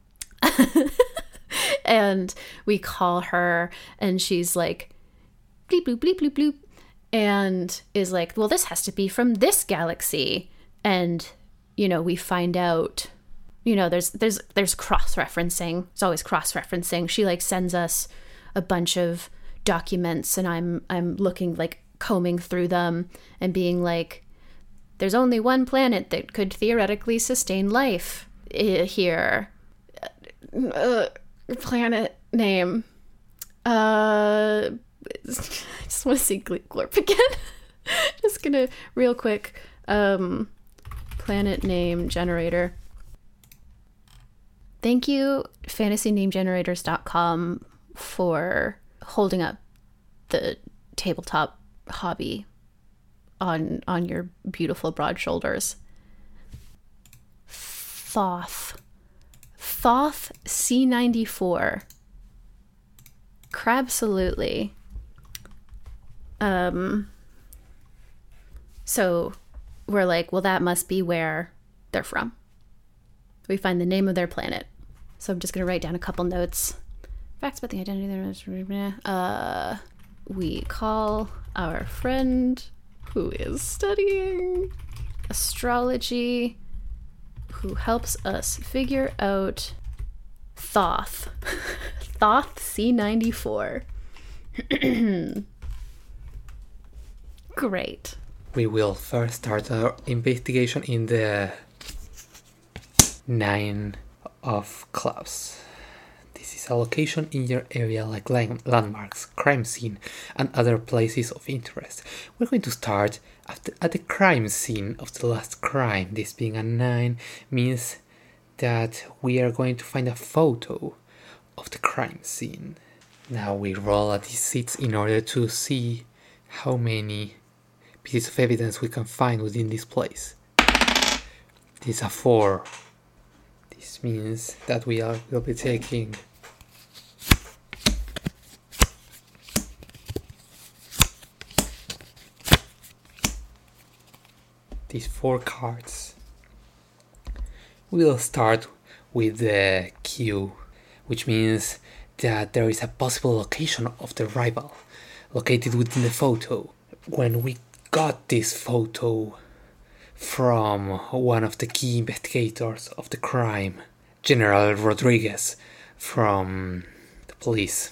And we call her and she's like, bleep, bloop, bleep, bloop, bloop. And is like, well, this has to be from this galaxy. And, you know, we find out, you know, there's there's there's cross-referencing. It's always cross-referencing. She like sends us a bunch of documents and I'm I'm looking, like combing through them and being like, there's only one planet that could theoretically sustain life uh, here. Uh, planet name. Uh, I just want to see Glorp again. Just gonna real quick. Um, planet name generator. Thank you, fantasy name generators dot com, for holding up the tabletop hobby on on your beautiful broad shoulders. Thoth. Thoth C ninety-four. Crabsolutely. Um, so we're like, well, that must be where they're from. We find the name of their planet. So I'm just going to write down a couple notes. Facts about the identity. Uh, we call our friend who is studying astrology, who helps us figure out Thoth. Thoth C ninety-four. Great. We will first start our investigation in the Nine of Clubs. This is a location in your area like landmarks, crime scene, and other places of interest. We're going to start at the, at the crime scene of the last crime. This being a nine means that we are going to find a photo of the crime scene. Now we roll a d six in order to see how many pieces of evidence we can find within this place. This is a four. This means that we are will be taking these four cards. We'll start with the Q, which means that there is a possible location of the rival located within the photo. When we got this photo from one of the key investigators of the crime, General Rodriguez from the police,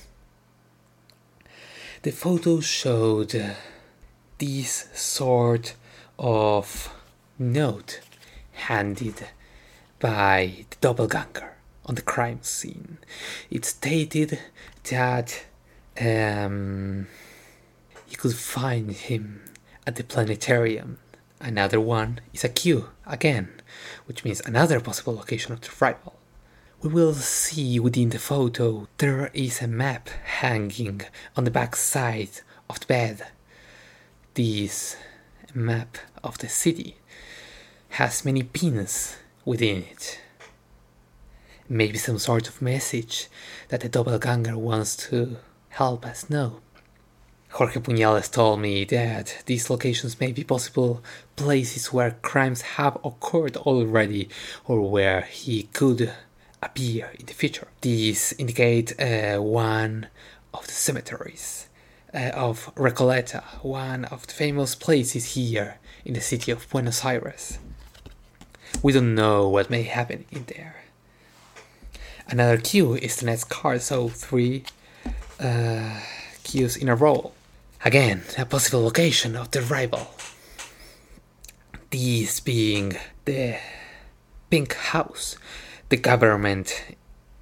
the photo showed this sort of note handed by the doppelganger on the crime scene. It stated that um, you could find him at the planetarium. Another one is a Q, again, which means another possible location of the rival. We will see within the photo there is a map hanging on the back side of the bed. This map of the city has many pins within it. Maybe some sort of message that the doppelganger wants to help us know. Jorge Puñales told me that these locations may be possible places where crimes have occurred already or where he could appear in the future. These indicate uh, one of the cemeteries uh, of Recoleta, one of the famous places here in the city of Buenos Aires. We don't know what may happen in there. Another Q is the next card, so three uh, Qs in a row. Again, a possible location of the rival. These being the Pink House, the government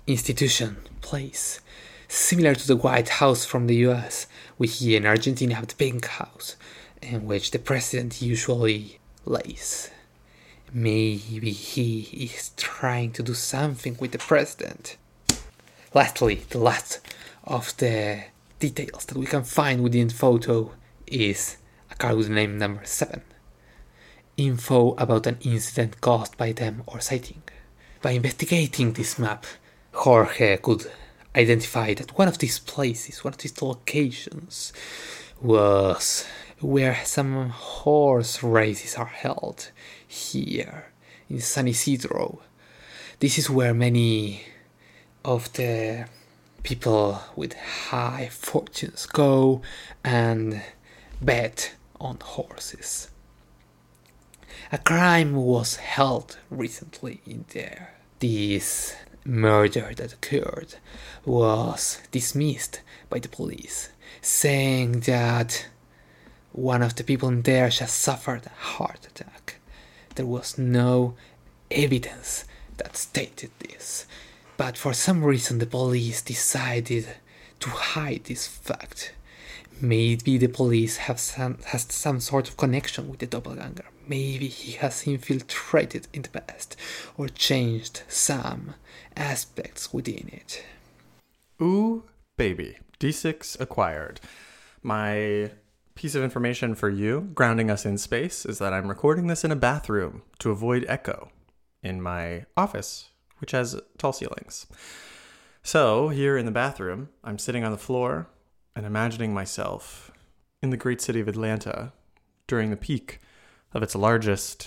institution, place, similar to the White House from the U S. We here in Argentina have the Pink House, in which the president usually lays. Maybe he is trying to do something with the president. Lastly, the last of the details that we can find within the photo is a card with the name number seven. Info about an incident caused by them or sighting. By investigating this map, Jorge could identify that one of these places, one of these locations, was where some horse races are held here in San Isidro. This is where many of the people with high fortunes go and bet on horses. A crime was held recently in there. This murder that occurred was dismissed by the police, saying that one of the people in there just suffered a heart attack. There was no evidence that stated this, but for some reason the police decided to hide this fact. Maybe the police have some, has some sort of connection with the doppelganger. Maybe he has infiltrated in the past or changed some aspects within it. Ooh, baby. D six acquired. My piece of information for you, grounding us in space, is that I'm recording this in a bathroom to avoid echo in my office, which has tall ceilings. So, here in the bathroom, I'm sitting on the floor and imagining myself in the great city of Atlanta during the peak of its largest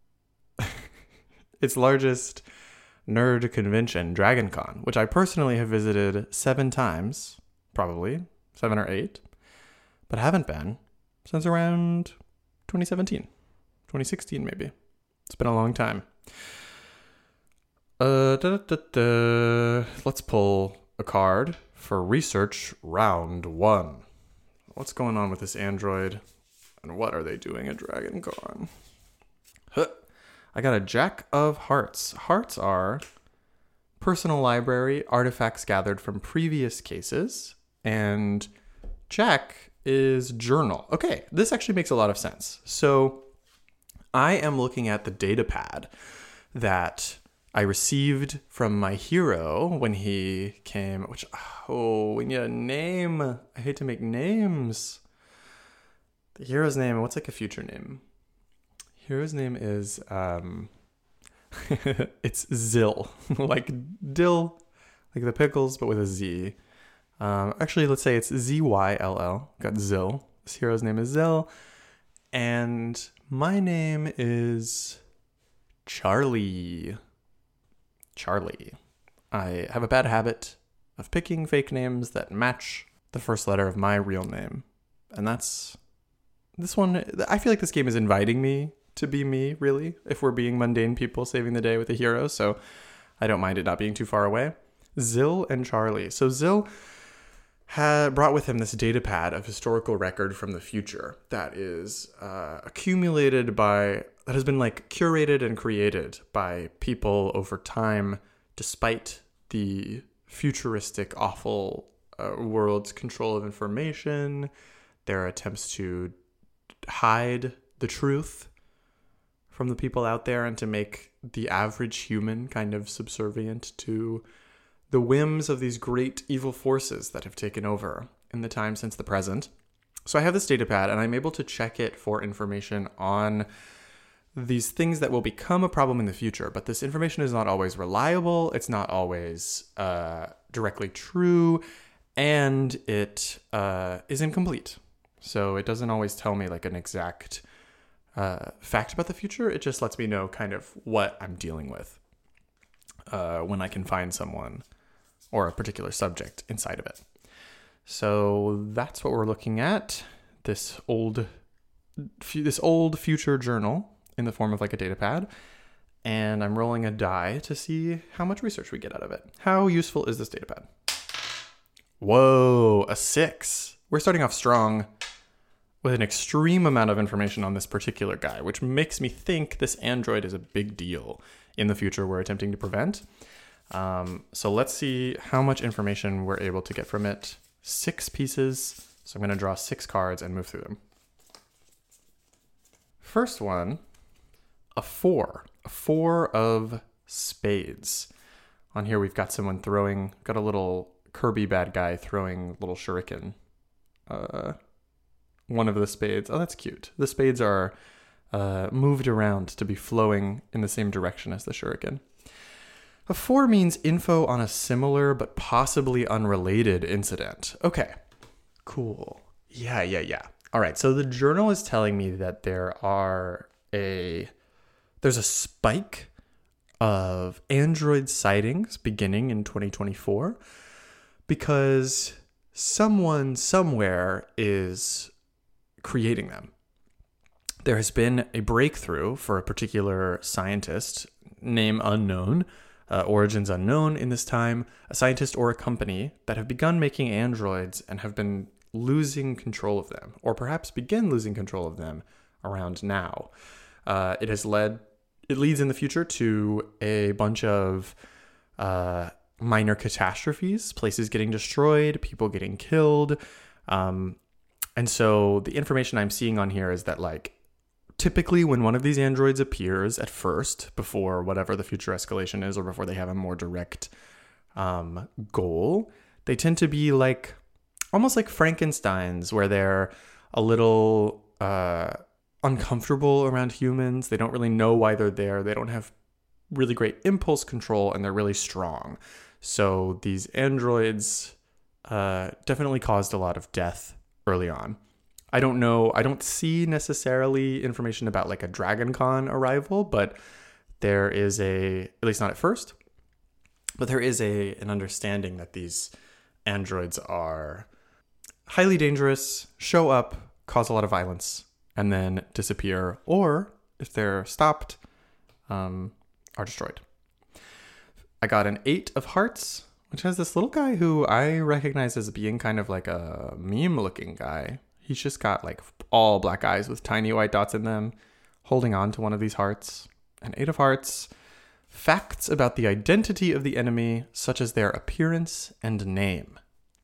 its largest nerd convention, DragonCon, which I personally have visited seven times, probably, seven or eight, but haven't been since around twenty seventeen, twenty sixteen maybe. It's been a long time. Uh, da, da, da. Let's pull a card for research round one. What's going on with this android? And what are they doing at DragonCon? Huh. I got a Jack of Hearts. Hearts are personal library artifacts gathered from previous cases. And Jack is journal. Okay, this actually makes a lot of sense. So I am looking at the data pad that I received from my hero when he came, which, oh, we need a name. I hate to make names. The hero's name, what's like a future name? Hero's name is, um, it's Zill, like dill, like the pickles, but with a Z. Um, actually, let's say it's Z Y L L, got Zill. This hero's name is Zill, and my name is Charlie. Charlie. I have a bad habit of picking fake names that match the first letter of my real name. And that's... This one... I feel like this game is inviting me to be me, really, if we're being mundane people saving the day with a hero, so I don't mind it not being too far away. Zill and Charlie. So Zill had brought with him this data pad of historical record from the future that is uh, accumulated by... that has been like curated and created by people over time, despite the futuristic, awful uh, world's control of information, their attempts to hide the truth from the people out there and to make the average human kind of subservient to the whims of these great evil forces that have taken over in the time since the present. So I have this data pad and I'm able to check it for information on these things that will become a problem in the future. But this information is not always reliable. It's not always uh, directly true. And it uh, is incomplete. So it doesn't always tell me like an exact uh, fact about the future. It just lets me know kind of what I'm dealing with uh, when I can find someone or a particular subject inside of it. So that's what we're looking at. This old, this old future journal in the form of like a data pad. And I'm rolling a die to see how much research we get out of it. How useful is this data pad? Whoa, a six. We're starting off strong with an extreme amount of information on this particular guy, which makes me think this android is a big deal in the future we're attempting to prevent. Um, so let's see how much information we're able to get from it. Six pieces. So I'm going to draw six cards and move through them. First one, a four. A four of spades. On here we've got someone throwing, got a little Kirby bad guy throwing little shuriken. Uh, one of the spades. Oh, that's cute. The spades are uh, moved around to be flowing in the same direction as the shuriken. A four means info on a similar but possibly unrelated incident. Okay, cool. Yeah, yeah, yeah. All right, so the journal is telling me that there are a, there's a spike of Android sightings beginning in twenty twenty-four because someone somewhere is creating them. There has been a breakthrough for a particular scientist, name unknown, uh, origins unknown in this time, a scientist or a company that have begun making androids and have been losing control of them, or perhaps begin losing control of them around now. Uh, it has led, it leads in the future to a bunch of uh, minor catastrophes, places getting destroyed, people getting killed. Um, and so the information I'm seeing on here is that, like, typically when one of these androids appears at first, before whatever the future escalation is, or before they have a more direct um, goal, they tend to be like, almost like Frankenstein's, where they're a little uh, uncomfortable around humans. They don't really know why they're there. They don't have really great impulse control, and they're really strong. So these androids uh, definitely caused a lot of death early on. I don't know. I don't see necessarily information about like a Dragon Con arrival, but there is a, at least not at first, but there is a an understanding that these androids are highly dangerous, show up, cause a lot of violence, and then disappear, or if they're stopped, um, are destroyed. I got an eight of hearts, which has this little guy who I recognize as being kind of like a meme-looking guy. He's just got like all black eyes with tiny white dots in them, holding on to one of these hearts. An eight of hearts. Facts about the identity of the enemy, such as their appearance and name.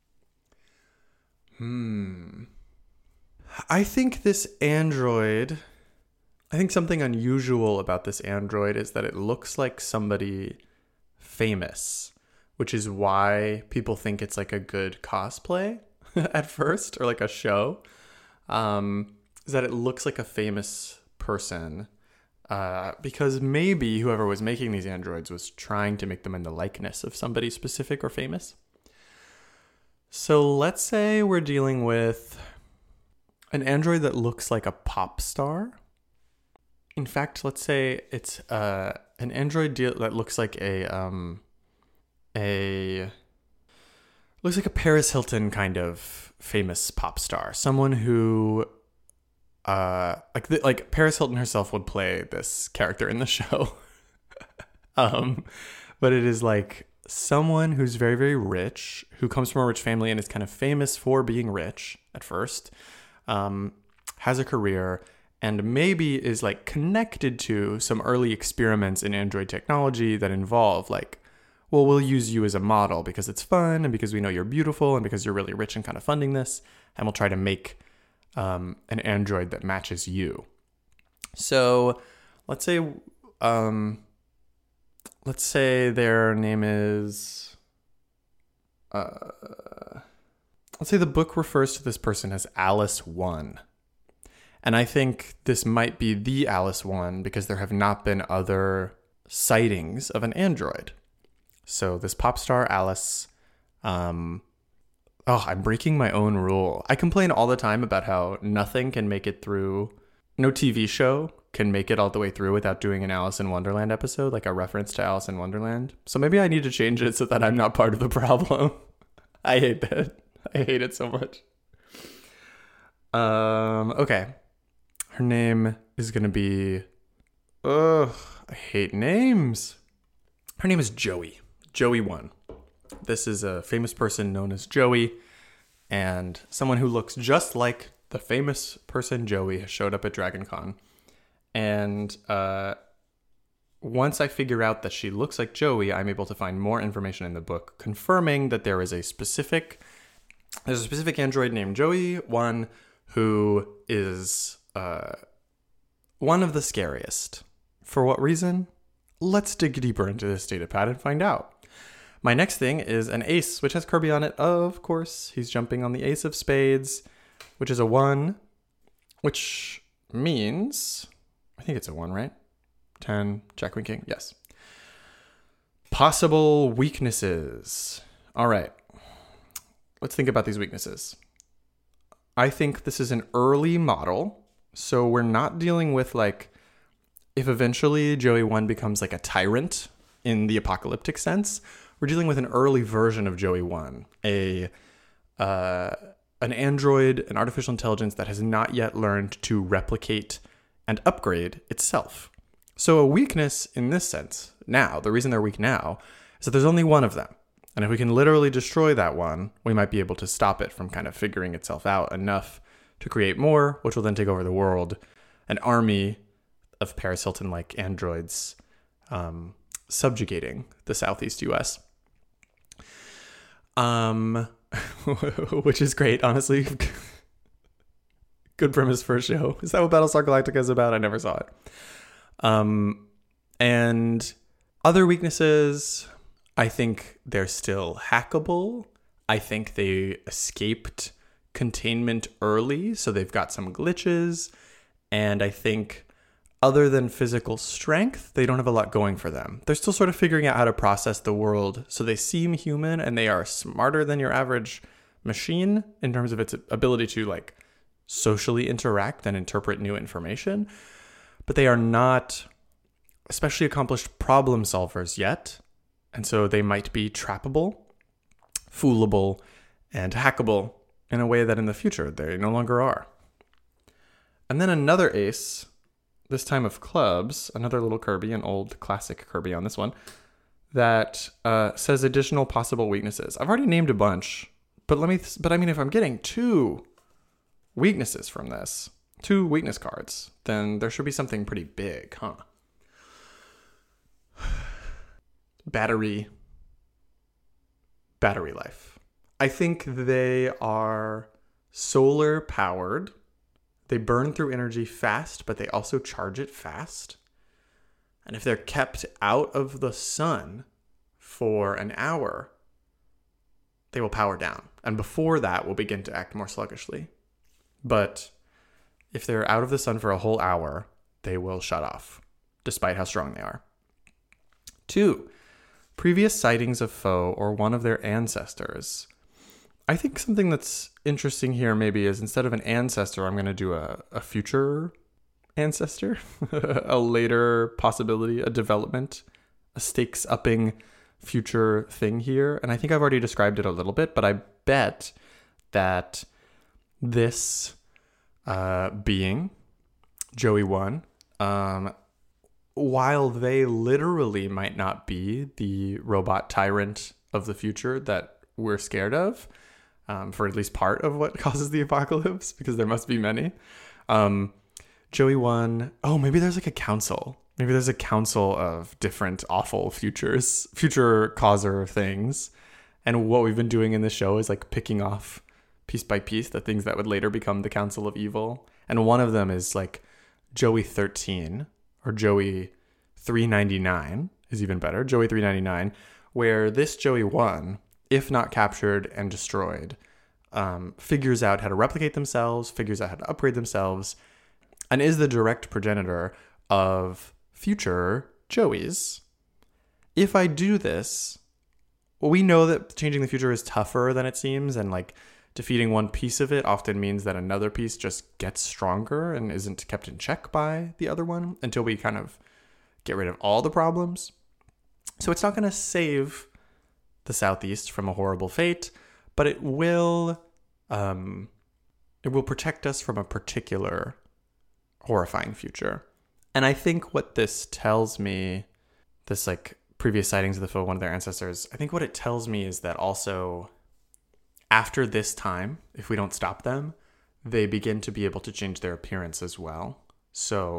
Hmm. I think this android, I think something unusual about this android is that it looks like somebody famous, which is why people think it's like a good cosplay at first, or like a show. Um, is that it looks like a famous person. Uh, because maybe whoever was making these androids was trying to make them in the likeness of somebody specific or famous. So let's say we're dealing with an android that looks like a pop star. In fact, let's say it's uh, an android deal that looks like a um, a looks like a Paris Hilton kind of famous pop star, someone who. Uh, like the, like Paris Hilton herself would play this character in the show. um, but it is like someone who's very, very rich, who comes from a rich family and is kind of famous for being rich at first, um, has a career, and maybe is like connected to some early experiments in Android technology that involve like, well, we'll use you as a model because it's fun and because we know you're beautiful and because you're really rich and kind of funding this, and we'll try to make Um, an android that matches you. So let's say, um, let's say their name is, uh, let's say the book refers to this person as Alice One. And I think this might be the Alice One because there have not been other sightings of an android. So this pop star Alice, um, Oh, I'm breaking my own rule. I complain all the time about how nothing can make it through. No T V show can make it all the way through without doing an Alice in Wonderland episode, like a reference to Alice in Wonderland. So maybe I need to change it so that I'm not part of the problem. I hate that. I hate it so much. Um. Okay. Her name is going to be... Ugh. I hate names. Her name is Joey. Joey One. This is a famous person known as Joey, and someone who looks just like the famous person Joey has showed up at Dragon Con. And uh, once I figure out that she looks like Joey, I'm able to find more information in the book confirming that there is a specific there's a specific android named Joey one who is uh, one of the scariest. For what reason? Let's dig deeper into this datapad and find out. My next thing is an ace, which has Kirby on it. Of course, he's jumping on the ace of spades, which is a one, which means, I think it's a one, right? ten, Jack, Queen, King. Yes. Possible weaknesses. All right. Let's think about these weaknesses. I think this is an early model, so we're not dealing with like, if eventually Joey one becomes like a tyrant in the apocalyptic sense, we're dealing with an early version of Joey one, a uh, an android, an artificial intelligence that has not yet learned to replicate and upgrade itself. So a weakness in this sense, now, the reason they're weak now, is that there's only one of them. And if we can literally destroy that one, we might be able to stop it from kind of figuring itself out enough to create more, which will then take over the world. An army of Paris Hilton-like androids um, subjugating the Southeast U S Um, which is great, honestly. Good premise for a show. Is that what Battlestar Galactica is about? I never saw it. Um, and other weaknesses, I think they're still hackable. I think they escaped containment early, so they've got some glitches. And I think other than physical strength, they don't have a lot going for them. They're still sort of figuring out how to process the world. So they seem human and they are smarter than your average machine in terms of its ability to like socially interact and interpret new information. But they are not especially accomplished problem solvers yet. And so they might be trappable, foolable, and hackable in a way that in the future they no longer are. And then another ace, this time of clubs, another little Kirby, an old classic Kirby on this one, that uh, says additional possible weaknesses. I've already named a bunch, but let me. But I mean, if I'm getting two weaknesses from this, two weakness cards, then there should be something pretty big, huh? Battery, battery life. I think they are solar powered. They burn through energy fast, but they also charge it fast. And if they're kept out of the sun for an hour, they will power down. And before that, will begin to act more sluggishly. But if they're out of the sun for a whole hour, they will shut off, despite how strong they are. Two, previous sightings of foe or one of their ancestors. I think something that's interesting here maybe is instead of an ancestor, I'm going to do a, a future ancestor, a later possibility, a development, a stakes upping future thing here. And I think I've already described it a little bit, but I bet that this uh, being, Joey one, um, while they literally might not be the robot tyrant of the future that we're scared of, Um, for at least part of what causes the apocalypse, because there must be many. Um, Joey one, oh, maybe there's like a council. Maybe there's a council of different awful futures, future causer things. And what we've been doing in the show is like picking off piece by piece the things that would later become the council of evil. And one of them is like Joey thirteen or Joey three ninety-nine is even better. Joey three ninety-nine, where this Joey one, if not captured and destroyed, um, figures out how to replicate themselves, figures out how to upgrade themselves, and is the direct progenitor of future Joeys. If I do this, well, we know that changing the future is tougher than it seems, and like defeating one piece of it often means that another piece just gets stronger and isn't kept in check by the other one until we kind of get rid of all the problems. So it's not going to save the Southeast from a horrible fate, but it will um, it will protect us from a particular horrifying future. And I think what this tells me, this like previous sightings of the foe, one of their ancestors, I think what it tells me is that also after this time, if we don't stop them, they begin to be able to change their appearance as well. So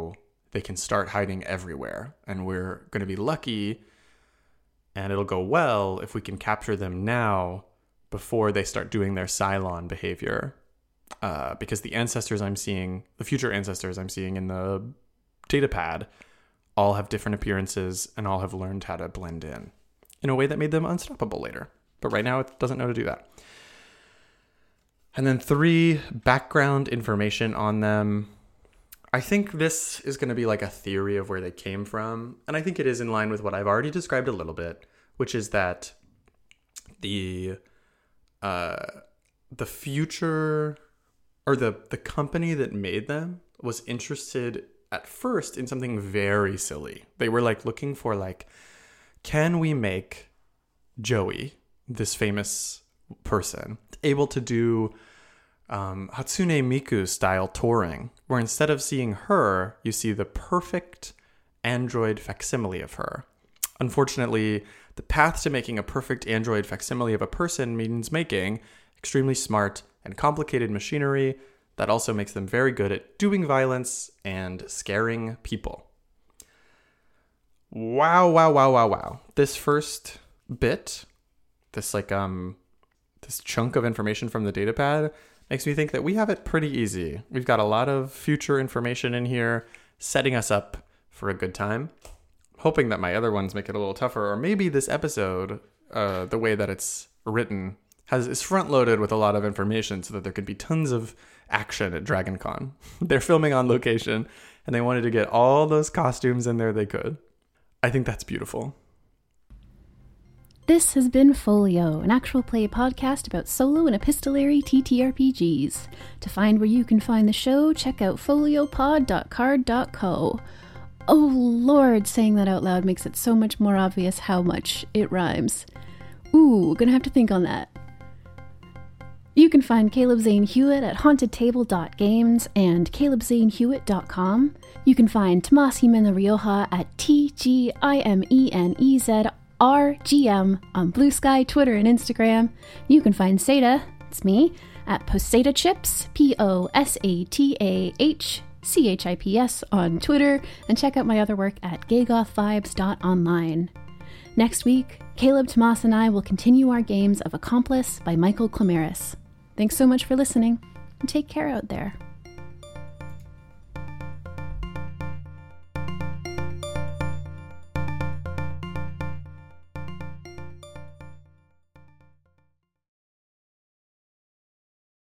they can start hiding everywhere. And we're going to be lucky, and it'll go well if we can capture them now before they start doing their Cylon behavior. Uh, because the ancestors I'm seeing, the future ancestors I'm seeing in the datapad, all have different appearances and all have learned how to blend in in a way that made them unstoppable later. But right now it doesn't know to do that. And then three, background information on them. I think this is going to be like a theory of where they came from. And I think it is in line with what I've already described a little bit, which is that the uh, the future or the, the company that made them was interested at first in something very silly. They were like looking for like, can we make Joey, this famous person, able to do um, Hatsune Miku style touring, where instead of seeing her, you see the perfect android facsimile of her. Unfortunately, the path to making a perfect android facsimile of a person means making extremely smart and complicated machinery that also makes them very good at doing violence and scaring people. Wow, wow, wow, wow, wow. This first bit, this like um this chunk of information from the datapad makes me think that we have it pretty easy. We've got a lot of future information in here setting us up for a good time. Hoping that my other ones make it a little tougher, or maybe this episode, uh, the way that it's written, has is front loaded with a lot of information so that there could be tons of action at DragonCon. They're filming on location and they wanted to get all those costumes in there they could. I think that's beautiful. This has been Folio, an actual play podcast about solo and epistolary T T R P Gs. To find where you can find the show, check out foliopod dot card dot co. Oh lord, saying that out loud makes it so much more obvious how much it rhymes. Ooh, gonna have to think on that. You can find Caleb Zane Hewitt at haunted table dot games and caleb zane hewitt dot com. You can find Tomas Jimena Rioja at T G I M E N E Z R G M on Blue Sky, Twitter, and Instagram. You can find Seda, it's me, at Posata Chips, P O S A T A H C H I P S on Twitter, and check out my other work at gay goth vibes dot online. Next week, Caleb, Tomas, and I will continue our games of Accomplice by Michael Clamaris. Thanks so much for listening, and take care out there.